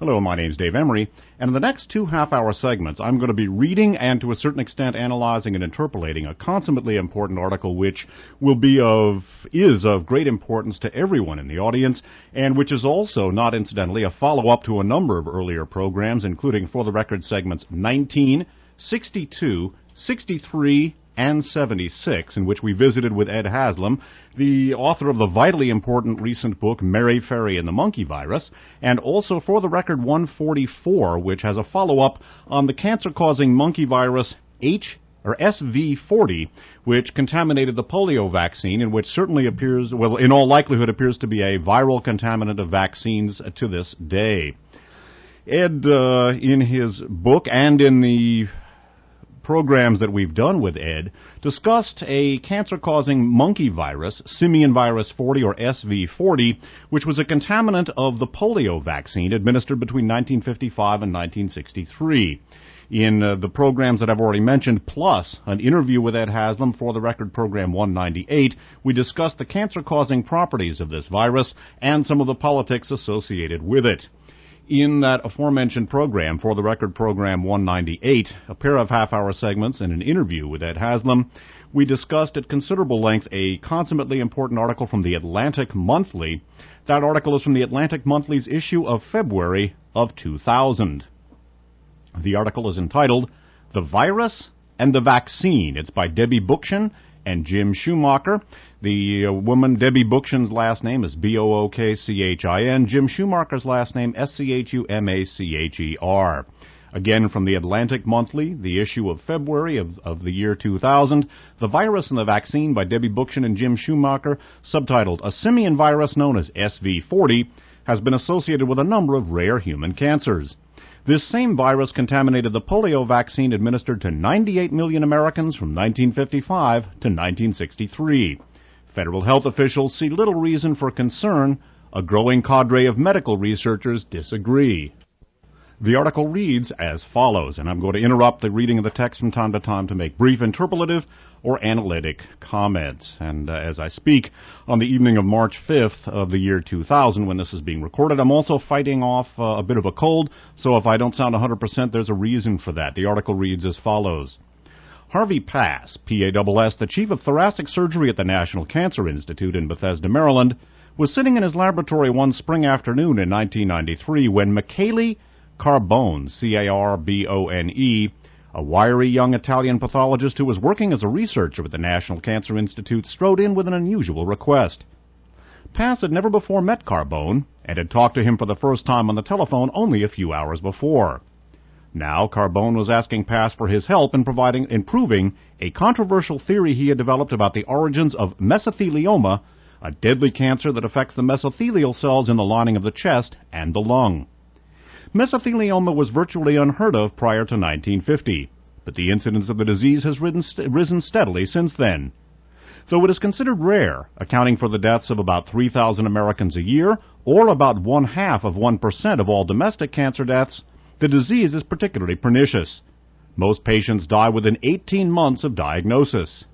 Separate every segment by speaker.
Speaker 1: Hello, my name's Dave Emery, and in the next 2 half-hour segments, I'm going to be reading and, to a certain extent, analyzing and interpolating a consummately important article which is of great importance to everyone in the audience, and which is also, not incidentally, a follow-up to a number of earlier programs, including For the Record segments 19, 62, 63, and 76, in which we visited with Ed Haslam, the author of the vitally important recent book Mary Ferry and the Monkey Virus, and also For the Record 144, which has a follow-up on the cancer-causing monkey virus SV40, which contaminated the polio vaccine, and which certainly appears, well, in all likelihood appears to be a viral contaminant of vaccines to this day. Ed, in his book and in the programs that we've done with Ed, discussed a cancer-causing monkey virus, simian virus 40 or SV40, which was a contaminant of the polio vaccine administered between 1955 and 1963. In the programs that I've already mentioned, plus an interview with Ed Haslam for the Record Program 198, we discussed the cancer-causing properties of this virus and some of the politics associated with it. In that aforementioned program, For the Record Program 198, a pair of half-hour segments and an interview with Ed Haslam, we discussed at considerable length a consummately important article from the Atlantic Monthly. That article is from the Atlantic Monthly's issue of February of 2000. The article is entitled, The Virus and the Vaccine. It's by Debbie Bookchin and Jim Schumacher. The woman, Debbie Bookchin's last name is Bookchin. Jim Schumacher's last name, Schumacher. Again, from the Atlantic Monthly, the issue of February of the year 2000, The Virus and the Vaccine by Debbie Bookchin and Jim Schumacher, subtitled, A Simian Virus Known as SV40 has been associated with a number of rare human cancers. This same virus contaminated the polio vaccine administered to 98 million Americans from 1955 to 1963. Federal health officials see little reason for concern. A growing cadre of medical researchers disagree. The article reads as follows, and I'm going to interrupt the reading of the text from time to time to make brief interpolative or analytic comments. And as I speak, on the evening of March 5th of the year 2000, when this is being recorded, I'm also fighting off a bit of a cold, so if I don't sound 100%, there's a reason for that. The article reads as follows. Harvey Pass, PASS, the chief of thoracic surgery at the National Cancer Institute in Bethesda, Maryland, was sitting in his laboratory one spring afternoon in 1993 when Michele Carbone, Carbone, a wiry young Italian pathologist who was working as a researcher at the National Cancer Institute, strode in with an unusual request. Pass had never before met Carbone and had talked to him for the first time on the telephone only a few hours before. Now Carbone was asking Pass for his help in proving a controversial theory he had developed about the origins of mesothelioma, a deadly cancer that affects the mesothelial cells in the lining of the chest and the lung. Mesothelioma was virtually unheard of prior to 1950, but the incidence of the disease has risen steadily since then. Though it is considered rare, accounting for the deaths of about 3,000 Americans a year, or about 0.5% of all domestic cancer deaths, the disease is particularly pernicious. Most patients die within 18 months of diagnosis.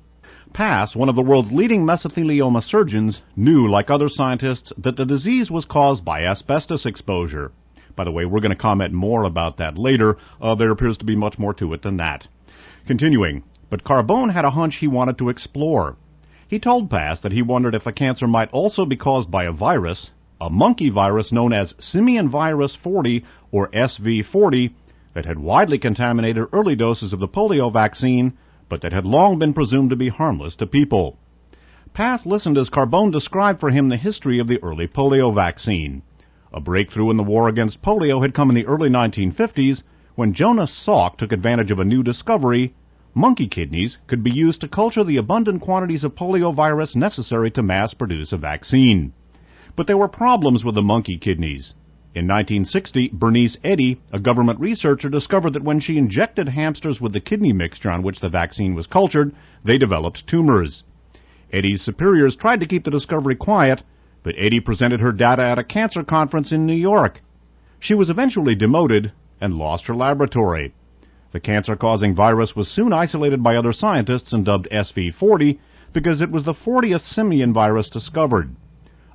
Speaker 1: Pass, one of the world's leading mesothelioma surgeons, knew, like other scientists, that the disease was caused by asbestos exposure. By the way, we're going to comment more about that later. There appears to be much more to it than that. Continuing, but Carbone had a hunch he wanted to explore. He told Pass that he wondered if the cancer might also be caused by a virus, a monkey virus known as simian virus 40 or SV40, that had widely contaminated early doses of the polio vaccine, but that had long been presumed to be harmless to people. Pass listened as Carbone described for him the history of the early polio vaccine. A breakthrough in the war against polio had come in the early 1950s when Jonas Salk took advantage of a new discovery. Monkey kidneys could be used to culture the abundant quantities of poliovirus necessary to mass-produce a vaccine. But there were problems with the monkey kidneys. In 1960, Bernice Eddy, a government researcher, discovered that when she injected hamsters with the kidney mixture on which the vaccine was cultured, they developed tumors. Eddy's superiors tried to keep the discovery quiet, but Eddy presented her data at a cancer conference in New York. She was eventually demoted and lost her laboratory. The cancer-causing virus was soon isolated by other scientists and dubbed SV40 because it was the 40th simian virus discovered.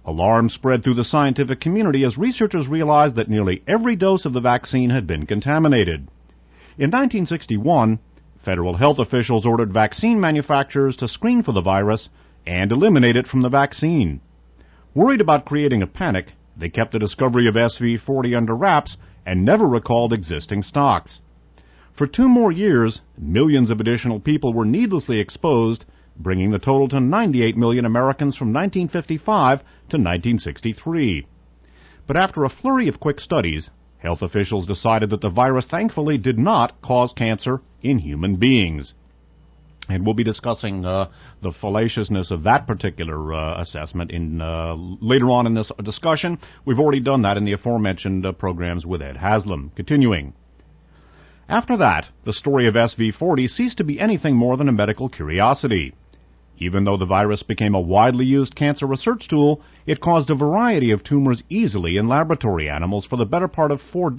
Speaker 1: Alarm spread through the scientific community as researchers realized that nearly every dose of the vaccine had been contaminated. In 1961, federal health officials ordered vaccine manufacturers to screen for the virus and eliminate it from the vaccine. Worried about creating a panic, they kept the discovery of SV40 under wraps and never recalled existing stocks. For 2 more years, millions of additional people were needlessly exposed, bringing the total to 98 million Americans from 1955 to 1963. But after a flurry of quick studies, health officials decided that the virus thankfully did not cause cancer in human beings. And we'll be discussing the fallaciousness of that particular assessment later on in this discussion. We've already done that in the aforementioned programs with Ed Haslam. Continuing. After that, the story of SV40 ceased to be anything more than a medical curiosity. Even though the virus became a widely used cancer research tool, it caused a variety of tumors easily in laboratory animals for the better part of 4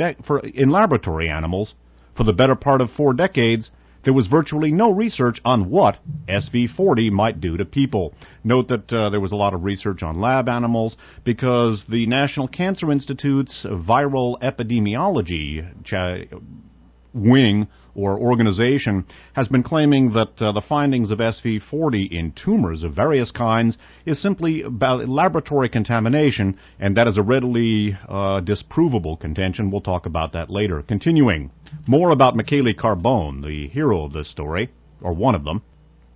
Speaker 1: decades. There was virtually no research on what SV40 might do to people. Note that there was a lot of research on lab animals because the National Cancer Institute's viral epidemiology wing or organization has been claiming that the findings of SV40 in tumors of various kinds is simply about laboratory contamination, and that is a readily disprovable contention. We'll talk about that later. Continuing, more about Michele Carbone, the hero of this story, or one of them.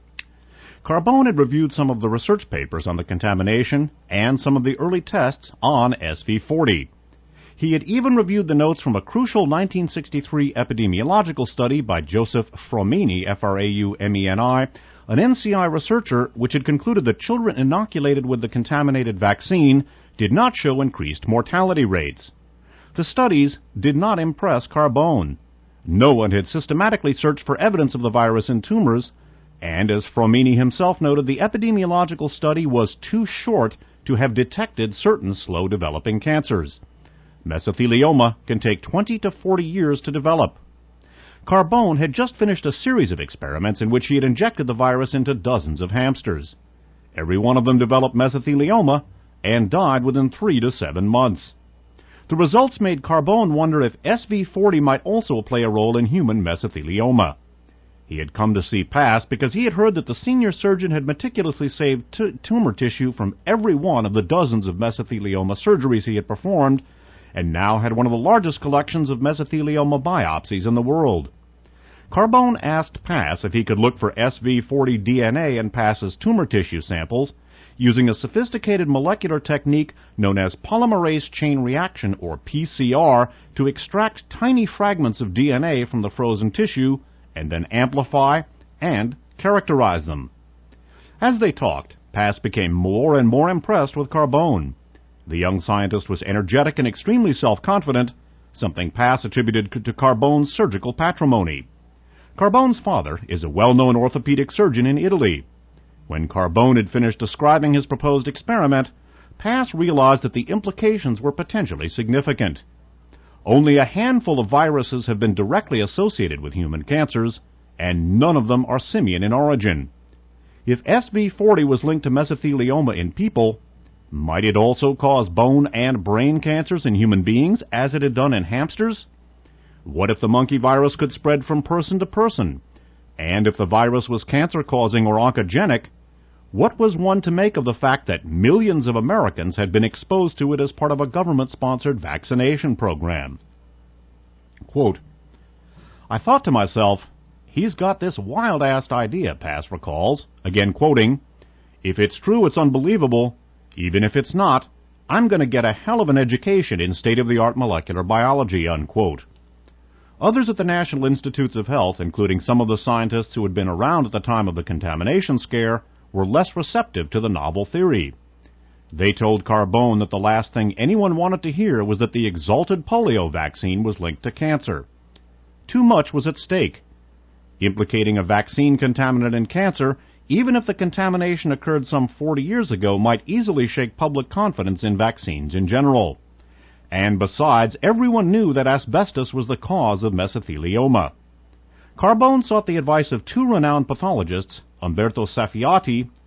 Speaker 1: Carbone had reviewed some of the research papers on the contamination and some of the early tests on SV40. He had even reviewed the notes from a crucial 1963 epidemiological study by Joseph Fraumeni, F-R-A-U-M-E-N-I, an NCI researcher, which had concluded that children inoculated with the contaminated vaccine did not show increased mortality rates. The studies did not impress Carbone. No one had systematically searched for evidence of the virus in tumors, and as Fraumeni himself noted, the epidemiological study was too short to have detected certain slow-developing cancers. Mesothelioma can take 20 to 40 years to develop. Carbone had just finished a series of experiments in which he had injected the virus into dozens of hamsters. Every one of them developed mesothelioma and died within 3 to 7 months. The results made Carbone wonder if SV40 might also play a role in human mesothelioma. He had come to see Pass because he had heard that the senior surgeon had meticulously saved tumor tissue from every one of the dozens of mesothelioma surgeries he had performed, and now had one of the largest collections of mesothelioma biopsies in the world. Carbone asked Pass if he could look for SV40 DNA in Pass's tumor tissue samples using a sophisticated molecular technique known as polymerase chain reaction, or PCR, to extract tiny fragments of DNA from the frozen tissue and then amplify and characterize them. As they talked, Pass became more and more impressed with Carbone. The young scientist was energetic and extremely self-confident, something Pass attributed to Carbone's surgical patrimony. Carbone's father is a well-known orthopedic surgeon in Italy. When Carbone had finished describing his proposed experiment, Pass realized that the implications were potentially significant. Only a handful of viruses have been directly associated with human cancers, and none of them are simian in origin. If SV40 was linked to mesothelioma in people, might it also cause bone and brain cancers in human beings, as it had done in hamsters? What if the monkey virus could spread from person to person? And if the virus was cancer-causing or oncogenic, what was one to make of the fact that millions of Americans had been exposed to it as part of a government-sponsored vaccination program? Quote, I thought to myself, he's got this wild-assed idea, Pass recalls, again quoting, if it's true, it's unbelievable. Even if it's not, I'm going to get a hell of an education in state-of-the-art molecular biology, unquote. Others at the National Institutes of Health, including some of the scientists who had been around at the time of the contamination scare, were less receptive to the novel theory. They told Carbone that the last thing anyone wanted to hear was that the exalted polio vaccine was linked to cancer. Too much was at stake. Implicating a vaccine contaminant in cancer, even if the contamination occurred some 40 years ago, might easily shake public confidence in vaccines in general. And besides, everyone knew that asbestos was the cause of mesothelioma. Carbone sought the advice of 2 renowned pathologists, Umberto Saffiati,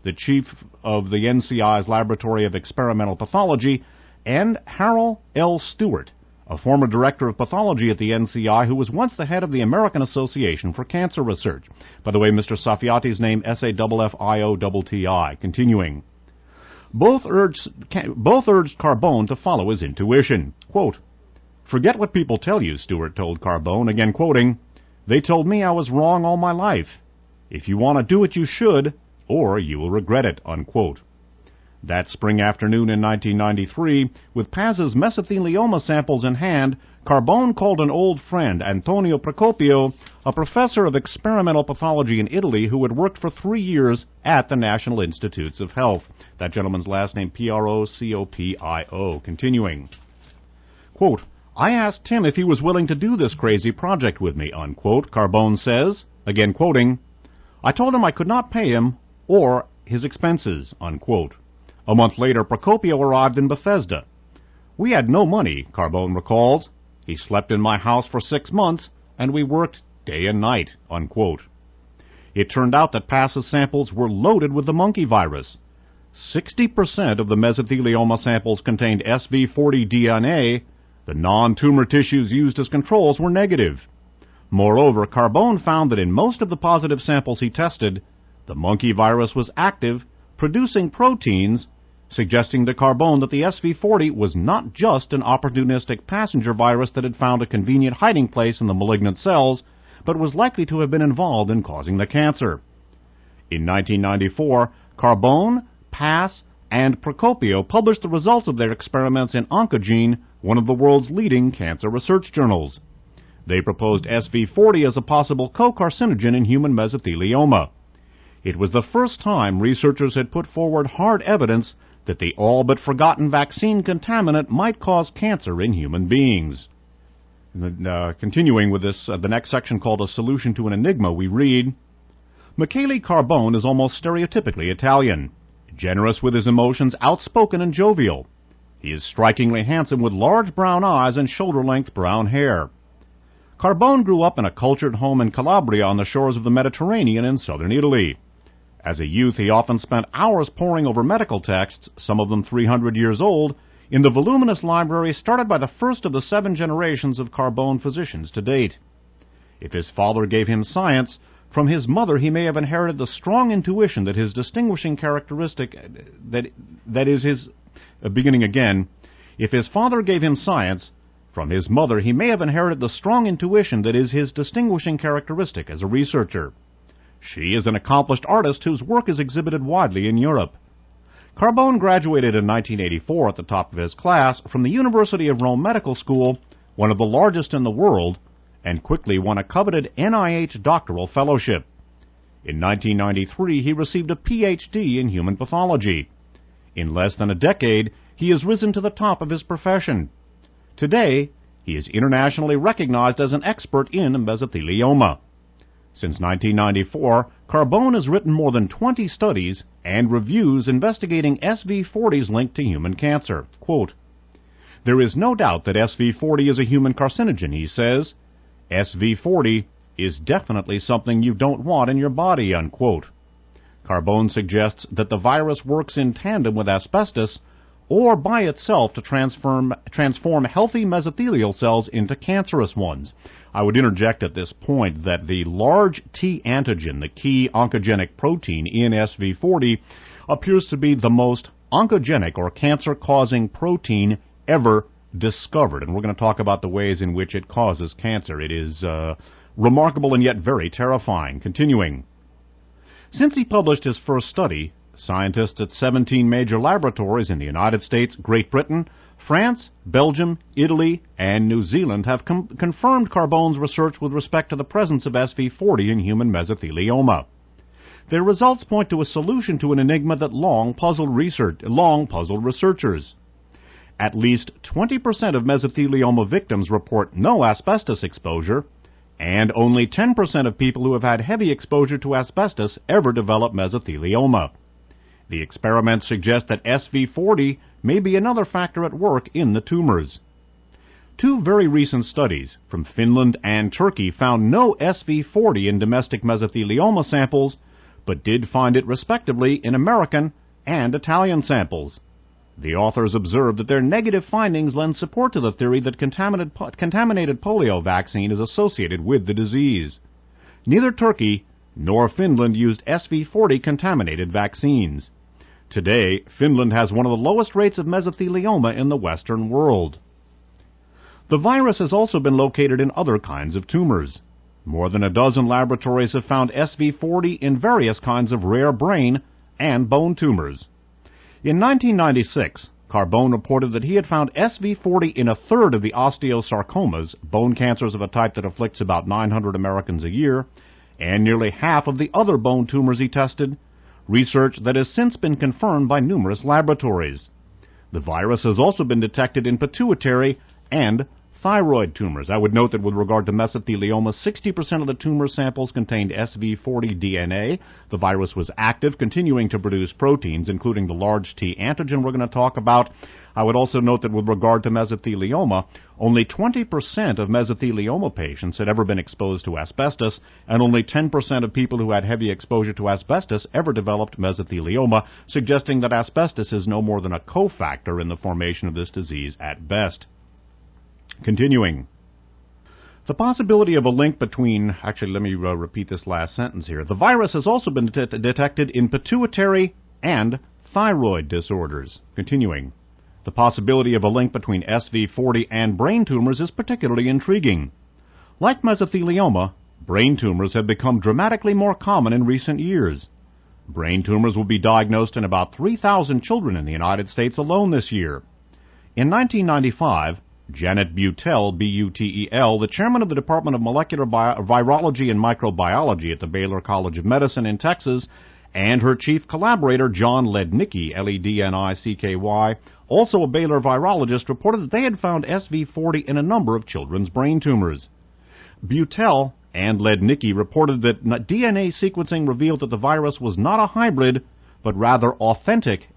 Speaker 1: the chief of the NCI's Laboratory of Experimental Pathology, and Harold L. Stewart, a former director of pathology at the NCI who was once the head of the American Association for Cancer Research. By the way, Mr. Safiati's name, S-A-F-F-I-O-T-T-I. Continuing. Both urged Carbone to follow his intuition. Quote, "Forget what people tell you," Stewart told Carbone, again quoting, "They told me I was wrong all my life. If you want to do it, you should, or you will regret it," unquote. That spring afternoon in 1993, with Paz's mesothelioma samples in hand, Carbone called an old friend, Antonio Procopio, a professor of experimental pathology in Italy who had worked for 3 years at the National Institutes of Health. That gentleman's last name, Procopio. Continuing. Quote, "I asked him if he was willing to do this crazy project with me," unquote. Carbone says, again quoting, "I told him I could not pay him or his expenses," unquote. A month later, Procopio arrived in Bethesda. "We had no money," Carbone recalls. "He slept in my house for 6 months, and we worked day and night," unquote. It turned out that Paz's samples were loaded with the monkey virus. 60% of the mesothelioma samples contained SV40 DNA. The non-tumor tissues used as controls were negative. Moreover, Carbone found that in most of the positive samples he tested, the monkey virus was active, producing proteins, suggesting to Carbone that the SV40 was not just an opportunistic passenger virus that had found a convenient hiding place in the malignant cells, but was likely to have been involved in causing the cancer. In 1994, Carbone, Paz, and Procopio published the results of their experiments in Oncogene, one of the world's leading cancer research journals. They proposed SV40 as a possible co-carcinogen in human mesothelioma. It was the first time researchers had put forward hard evidence that the all-but-forgotten vaccine contaminant might cause cancer in human beings. Continuing with this, the next section called A Solution to an Enigma, we read, Michele Carbone is almost stereotypically Italian, generous with his emotions, outspoken and jovial. He is strikingly handsome with large brown eyes and shoulder-length brown hair. Carbone grew up in a cultured home in Calabria on the shores of the Mediterranean in southern Italy. As a youth, he often spent hours poring over medical texts, some of them 300 years old, in the voluminous library started by the first of the 7 generations of Carbone physicians to date. If his father gave him science, from his mother he may have inherited the strong intuition that his distinguishing characteristic, that is his, beginning again, if his father gave him science, from his mother he may have inherited the strong intuition that is his distinguishing characteristic as a researcher. She is an accomplished artist whose work is exhibited widely in Europe. Carbone graduated in 1984 at the top of his class from the University of Rome Medical School, one of the largest in the world, and quickly won a coveted NIH doctoral fellowship. In 1993, he received a Ph.D. in human pathology. In less than a decade, he has risen to the top of his profession. Today, he is internationally recognized as an expert in mesothelioma. Since 1994, Carbone has written more than 20 studies and reviews investigating SV40's link to human cancer. Quote, "There is no doubt that SV40 is a human carcinogen," he says. "SV40 is definitely something you don't want in your body," unquote. Carbone suggests that the virus works in tandem with asbestos or by itself to transform healthy mesothelial cells into cancerous ones. I would interject at this point that the large T antigen, the key oncogenic protein in SV40, appears to be the most oncogenic or cancer-causing protein ever discovered. And we're going to talk about the ways in which it causes cancer. It is remarkable and yet very terrifying. Continuing. Since he published his first study, scientists at 17 major laboratories in the United States, Great Britain, France, Belgium, Italy, and New Zealand have confirmed Carbone's research with respect to the presence of SV40 in human mesothelioma. Their results point to a solution to an enigma that long puzzled researchers. At least 20% of mesothelioma victims report no asbestos exposure, and only 10% of people who have had heavy exposure to asbestos ever develop mesothelioma. The experiments suggest that SV40 may be another factor at work in the tumors. 2 very recent studies from Finland and Turkey found no SV40 in domestic mesothelioma samples, but did find it respectively in American and Italian samples. The authors observed that their negative findings lend support to the theory that contaminated polio vaccine is associated with the disease. Neither Turkey nor Finland used SV40 contaminated vaccines. Today, Finland has one of the lowest rates of mesothelioma in the Western world. The virus has also been located in other kinds of tumors. More than a dozen laboratories have found SV40 in various kinds of rare brain and bone tumors. In 1996, Carbone reported that he had found SV40 in a third of the osteosarcomas, bone cancers of a type that afflicts about 900 Americans a year, and nearly half of the other bone tumors he tested, research that has since been confirmed by numerous laboratories. The virus has also been detected in pituitary and thyroid tumors. I would note that with regard to mesothelioma, 60% of the tumor samples contained SV40 DNA. The virus was active, continuing to produce proteins, including the large T antigen we're going to talk about. I would also note that with regard to mesothelioma, only 20% of mesothelioma patients had ever been exposed to asbestos, and only 10% of people who had heavy exposure to asbestos ever developed mesothelioma, suggesting that asbestos is no more than a cofactor in the formation of this disease at best. Continuing. The possibility of a link between... Actually, let me repeat this last sentence here. The virus has also been detected in pituitary and thyroid disorders. Continuing. The possibility of a link between SV40 and brain tumors is particularly intriguing. Like mesothelioma, brain tumors have become dramatically more common in recent years. Brain tumors will be diagnosed in about 3,000 children in the United States alone this year. In 1995, Janet Butel, B-U-T-E-L, the chairman of the Department of Molecular Virology and Microbiology at the Baylor College of Medicine in Texas, and her chief collaborator, John Lednicki, L-E-D-N-I-C-K-Y, also a Baylor virologist, reported that they had found SV40 in a number of children's brain tumors. Butel and Lednicki reported that DNA sequencing revealed that the virus was not a hybrid, but rather authentic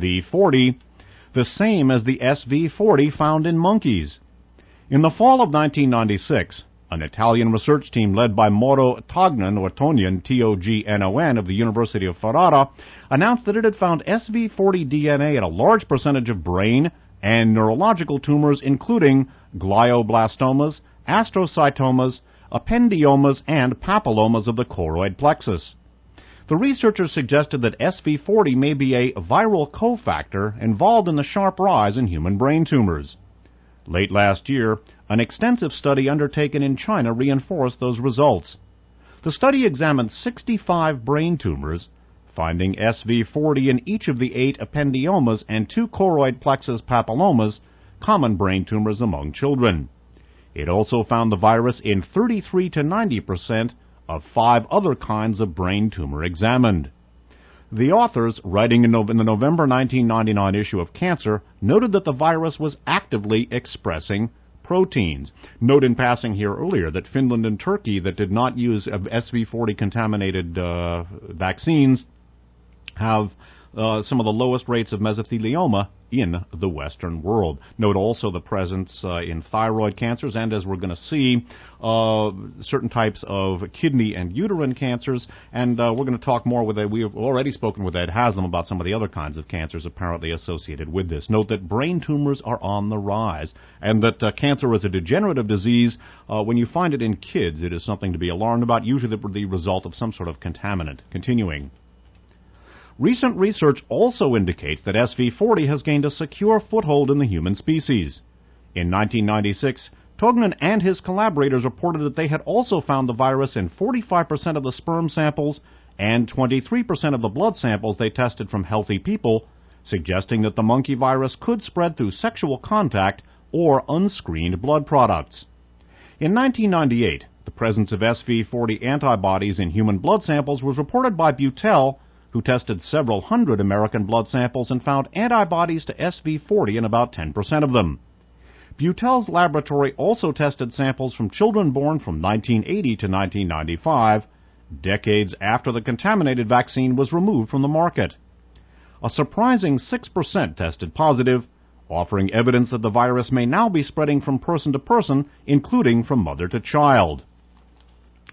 Speaker 1: SV40, the same as the SV40 found in monkeys. In the fall of 1996, an Italian research team led by Mauro Tognon, T-O-G-N-O-N, of the University of Ferrara, announced that it had found SV40 DNA in a large percentage of brain and neurological tumors, including glioblastomas, astrocytomas, ependiomas, and papillomas of the choroid plexus. The researchers suggested that SV40 may be a viral cofactor involved in the sharp rise in human brain tumors. Late last year, an extensive study undertaken in China reinforced those results. The study examined 65 brain tumors, finding SV40 in each of the 8 ependiomas and 2 choroid plexus papillomas, common brain tumors among children. It also found the virus in 33 to 90% of 5 other kinds of brain tumor examined. The authors, writing in the November 1999 issue of Cancer, noted that the virus was actively expressing proteins. Note in passing here earlier that Finland and Turkey that did not use SV40 contaminated vaccines have some of the lowest rates of mesothelioma in the Western world. Note also the presence in thyroid cancers, and as we're going to see, certain types of kidney and uterine cancers, and we're going to talk more with we have already spoken with Ed Haslam about some of the other kinds of cancers apparently associated with this. Note that brain tumors are on the rise, and that cancer is a degenerative disease. When you find it in kids, it is something to be alarmed about, usually the result of some sort of contaminant. Continuing. Recent research also indicates that SV40 has gained a secure foothold in the human species. In 1996, Tognon and his collaborators reported that they had also found the virus in 45% of the sperm samples and 23% of the blood samples they tested from healthy people, suggesting that the monkey virus could spread through sexual contact or unscreened blood products. In 1998, the presence of SV40 antibodies in human blood samples was reported by Butel, who tested several hundred American blood samples and found antibodies to SV40 in about 10% of them. Butel's laboratory also tested samples from children born from 1980 to 1995, decades after the contaminated vaccine was removed from the market. A surprising 6% tested positive, offering evidence that the virus may now be spreading from person to person, including from mother to child.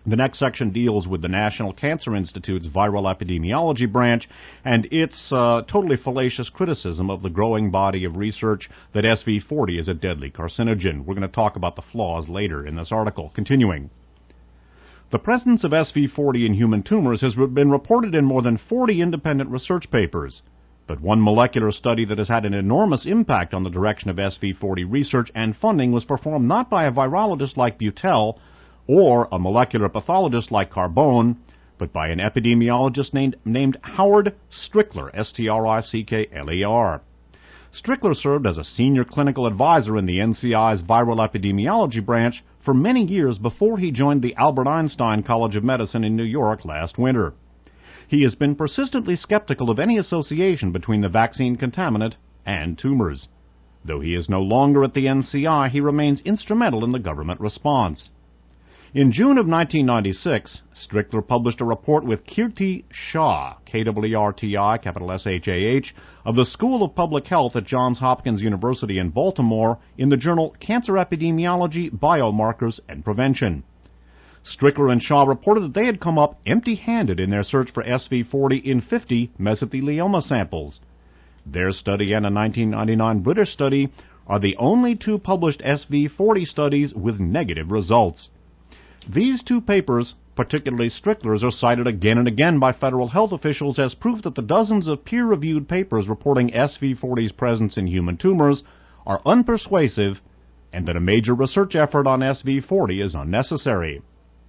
Speaker 1: The next section deals with the National Cancer Institute's Viral Epidemiology branch and its totally fallacious criticism of the growing body of research that SV40 is a deadly carcinogen. We're going to talk about the flaws later in this article. Continuing. The presence of SV40 in human tumors has been reported in more than 40 independent research papers. But one molecular study that has had an enormous impact on the direction of SV40 research and funding was performed not by a virologist like Butel or a molecular pathologist like Carbone, but by an epidemiologist named Howard Strickler, Strickler. Strickler served as a senior clinical advisor in the NCI's viral epidemiology branch for many years before he joined the Albert Einstein College of Medicine in New York last winter. He has been persistently skeptical of any association between the vaccine contaminant and tumors. Though he is no longer at the NCI, he remains instrumental in the government response. In June of 1996, Strickler published a report with Kirti Shah, K-W-R-T-I, capital S-H-A-H, of the School of Public Health at Johns Hopkins University in Baltimore in the journal Cancer Epidemiology, Biomarkers, and Prevention. Strickler and Shah reported that they had come up empty-handed in their search for SV40 in 50 mesothelioma samples. Their study and a 1999 British study are the only two published SV40 studies with negative results. These two papers, particularly Strickler's, are cited again and again by federal health officials as proof that the dozens of peer-reviewed papers reporting SV40's presence in human tumors are unpersuasive and that a major research effort on SV40 is unnecessary.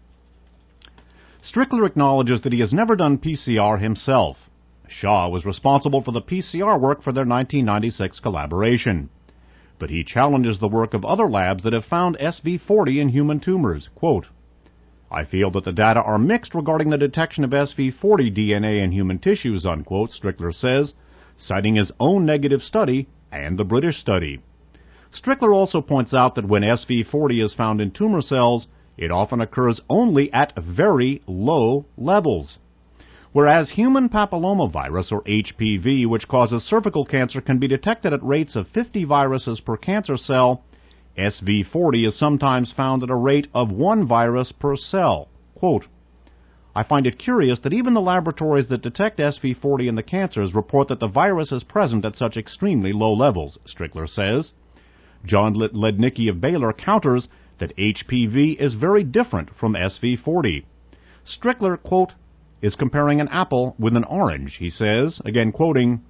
Speaker 1: Strickler acknowledges that he has never done PCR himself. Shah was responsible for the PCR work for their 1996 collaboration. But he challenges the work of other labs that have found SV40 in human tumors. Quote, I feel that the data are mixed regarding the detection of SV40 DNA in human tissues, unquote, Strickler says, citing his own negative study and the British study. Strickler also points out that when SV40 is found in tumor cells, it often occurs only at very low levels. Whereas human papillomavirus, or HPV, which causes cervical cancer, can be detected at rates of 50 viruses per cancer cell, SV40 is sometimes found at a rate of 1 virus per cell. Quote, I find it curious that even the laboratories that detect SV40 in the cancers report that the virus is present at such extremely low levels, Strickler says. John Lednicki of Baylor counters that HPV is very different from SV40. Strickler, quote, is comparing an apple with an orange, he says, again quoting,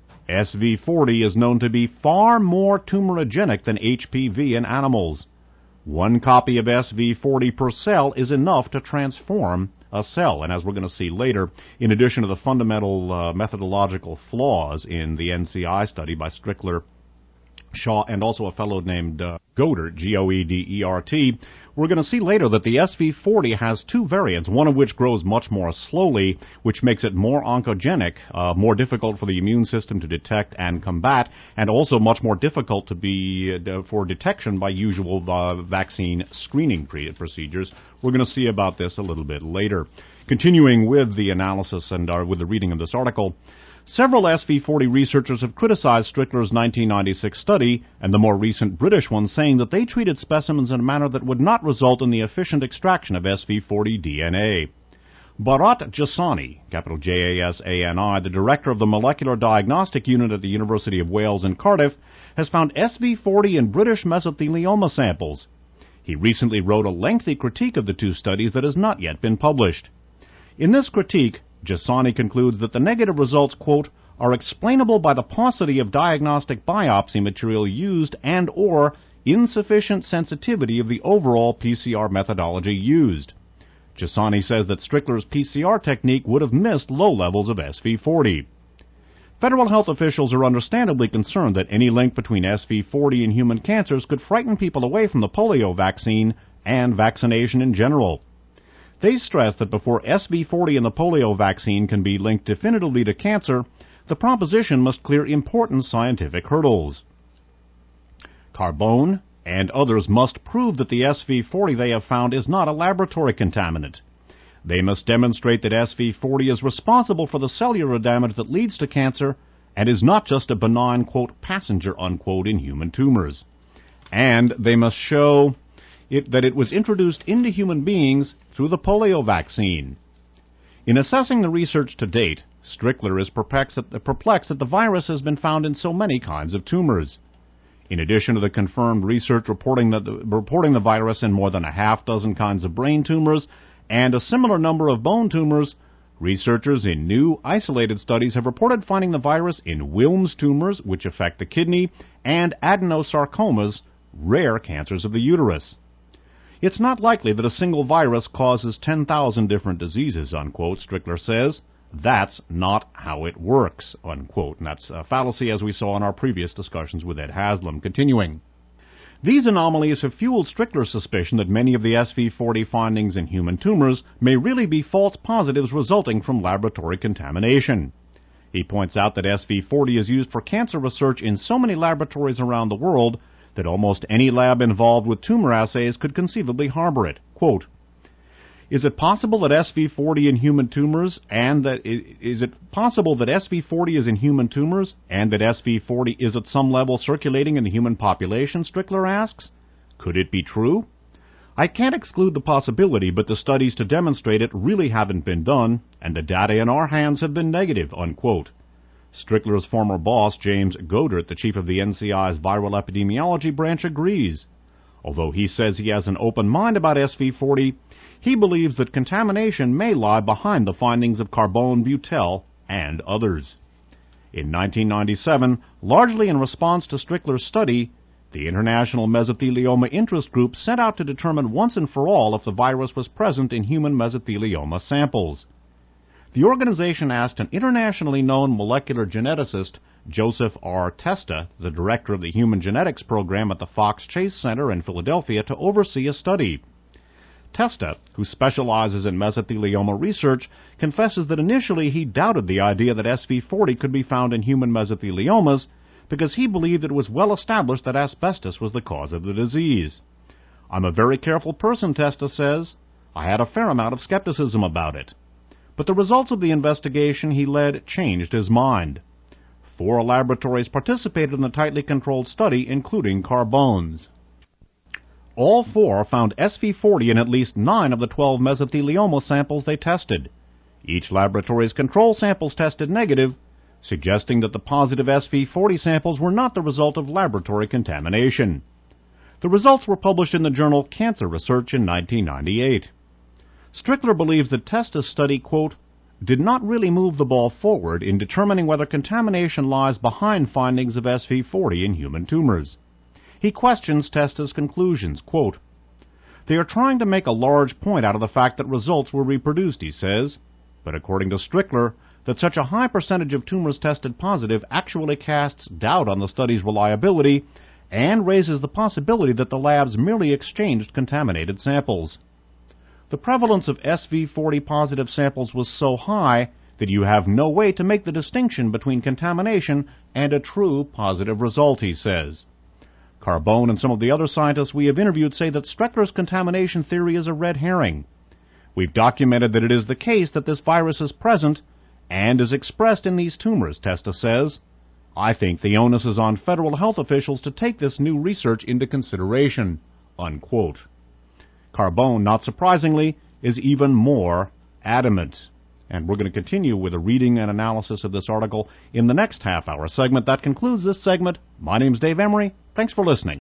Speaker 1: SV40 is known to be far more tumorigenic than HPV in animals. 1 copy of SV40 per cell is enough to transform a cell. And as we're going to see later, in addition to the fundamental methodological flaws in the NCI study by Strickler, Shaw, and also a fellow named Goedert, G-O-E-D-E-R-T, we're going to see later that the SV40 has 2 variants, one of which grows much more slowly, which makes it more oncogenic, more difficult for the immune system to detect and combat, and also much more difficult to be for detection by usual vaccine screening procedures. We're going to see about this a little bit later. Continuing with the analysis and with the reading of this article, several SV40 researchers have criticized Strickler's 1996 study and the more recent British one, saying that they treated specimens in a manner that would not result in the efficient extraction of SV40 DNA. Bharat Jasani, capital J-A-S-A-N-I, the director of the Molecular Diagnostic Unit at the University of Wales in Cardiff, has found SV40 in British mesothelioma samples. He recently wrote a lengthy critique of the 2 studies that has not yet been published. In this critique, Jasani concludes that the negative results, quote, are explainable by the paucity of diagnostic biopsy material used and or insufficient sensitivity of the overall PCR methodology used. Jasani says that Strickler's PCR technique would have missed low levels of SV40. Federal health officials are understandably concerned that any link between SV40 and human cancers could frighten people away from the polio vaccine and vaccination in general. They stress that before SV40 and the polio vaccine can be linked definitively to cancer, the proposition must clear important scientific hurdles. Carbone and others must prove that the SV40 they have found is not a laboratory contaminant. They must demonstrate that SV40 is responsible for the cellular damage that leads to cancer and is not just a benign, quote, passenger, unquote, in human tumors. And they must show that it was introduced into human beings through the polio vaccine. In assessing the research to date, Strickler is perplexed that the virus has been found in so many kinds of tumors. In addition to the confirmed research reporting the virus in more than a half-dozen kinds of brain tumors and a similar number of bone tumors, researchers in new, isolated studies have reported finding the virus in Wilms tumors, which affect the kidney, and adenosarcomas, rare cancers of the uterus. It's not likely that a single virus causes 10,000 different diseases, unquote, Strickler says. That's not how it works, unquote. And that's a fallacy, as we saw in our previous discussions with Ed Haslam. Continuing. These anomalies have fueled Strickler's suspicion that many of the SV40 findings in human tumors may really be false positives resulting from laboratory contamination. He points out that SV40 is used for cancer research in so many laboratories around the world that almost any lab involved with tumor assays could conceivably harbor it. Quote, Is it possible that SV40 in human tumors and that SV40 is in human tumors and that SV40 is at some level circulating in the human population, Strickler asks? Could it be true? I can't exclude the possibility, but the studies to demonstrate it really haven't been done, and the data in our hands have been negative, unquote. Strickler's former boss, James Godert, the chief of the NCI's viral epidemiology branch, agrees. Although he says he has an open mind about SV40, he believes that contamination may lie behind the findings of Carbone Butel and others. In 1997, largely in response to Strickler's study, the International Mesothelioma Interest Group set out to determine once and for all if the virus was present in human mesothelioma samples. The organization asked an internationally known molecular geneticist, Joseph R. Testa, the director of the Human Genetics Program at the Fox Chase Center in Philadelphia, to oversee a study. Testa, who specializes in mesothelioma research, confesses that initially he doubted the idea that SV40 could be found in human mesotheliomas because he believed it was well established that asbestos was the cause of the disease. I'm a very careful person, Testa says. I had a fair amount of skepticism about it. But the results of the investigation he led changed his mind. 4 laboratories participated in the tightly controlled study, including Carbone's. All 4 found SV40 in at least 9 of the 12 mesothelioma samples they tested. Each laboratory's control samples tested negative, suggesting that the positive SV40 samples were not the result of laboratory contamination. The results were published in the journal Cancer Research in 1998. Strickler believes that Testa's study, quote, did not really move the ball forward in determining whether contamination lies behind findings of SV40 in human tumors. He questions Testa's conclusions, quote, They are trying to make a large point out of the fact that results were reproduced, he says, but according to Strickler, that such a high percentage of tumors tested positive actually casts doubt on the study's reliability and raises the possibility that the labs merely exchanged contaminated samples. The prevalence of SV40 positive samples was so high that you have no way to make the distinction between contamination and a true positive result, he says. Carbone and some of the other scientists we have interviewed say that Strickler's contamination theory is a red herring. We've documented that it is the case that this virus is present and is expressed in these tumors, Testa says. I think the onus is on federal health officials to take this new research into consideration, unquote. Carbone, not surprisingly, is even more adamant. And we're going to continue with a reading and analysis of this article in the next half-hour segment. That concludes this segment. My name's Dave Emery. Thanks for listening.